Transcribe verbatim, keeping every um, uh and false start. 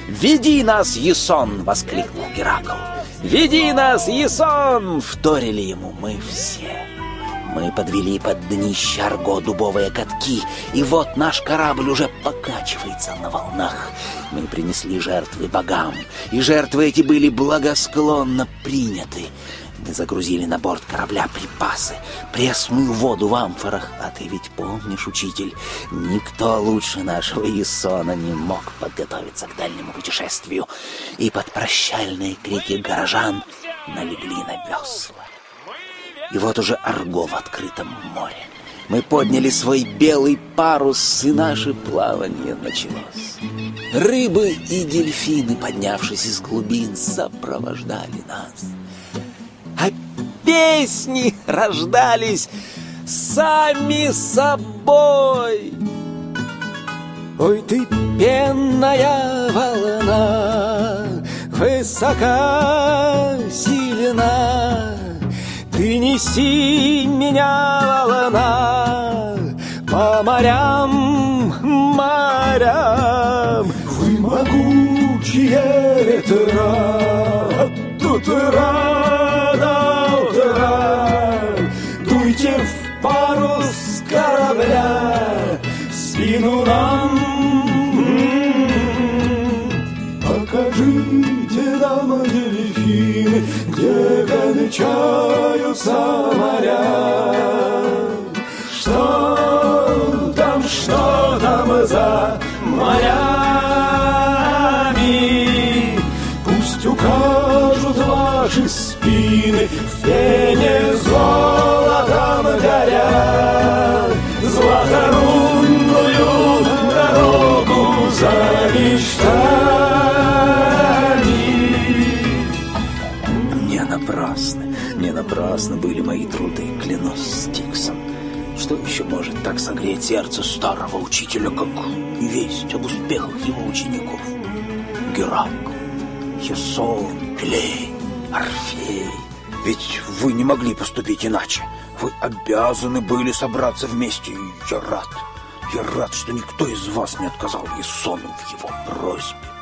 «Веди нас, Ясон!» — воскликнул Геракл. «Веди нас, Ясон!» — вторили ему мы все. Мы подвели под днище Арго дубовые катки, и вот наш корабль уже покачивается на волнах. Мы принесли жертвы богам, и жертвы эти были благосклонно приняты. Мы загрузили на борт корабля припасы, пресную воду в амфорах. А ты ведь помнишь, учитель, никто лучше нашего Ясона не мог подготовиться к дальнему путешествию. И под прощальные крики горожан налегли на весла. И вот уже Арго в открытом море. Мы подняли свой белый парус, и наше плавание началось. Рыбы и дельфины, поднявшись из глубин, сопровождали нас. А песни рождались сами собой. Ой, ты пенная волна, высока, сильна, ты неси меня, волна, по морям, морям. Вы могучие ветра, от утра до утра, дуйте в парус корабля, в спину нам. Покажите нам дельфины, где кончаются моря. Что там, что там за морями? Пусть укажут ваши спины, в пене золотом горя, златорунную дорогу за мечтами. Не напрасно, не напрасно были мои труды, клянусь Стиксом. Что еще может так согреть сердце старого учителя, как весть об успехах его учеников? Геракл, Ясон, Пелей, Орфей. Ведь вы не могли поступить иначе. Вы обязаны были собраться вместе, и я рад. Я рад, что никто из вас не отказал Ясону в его просьбе.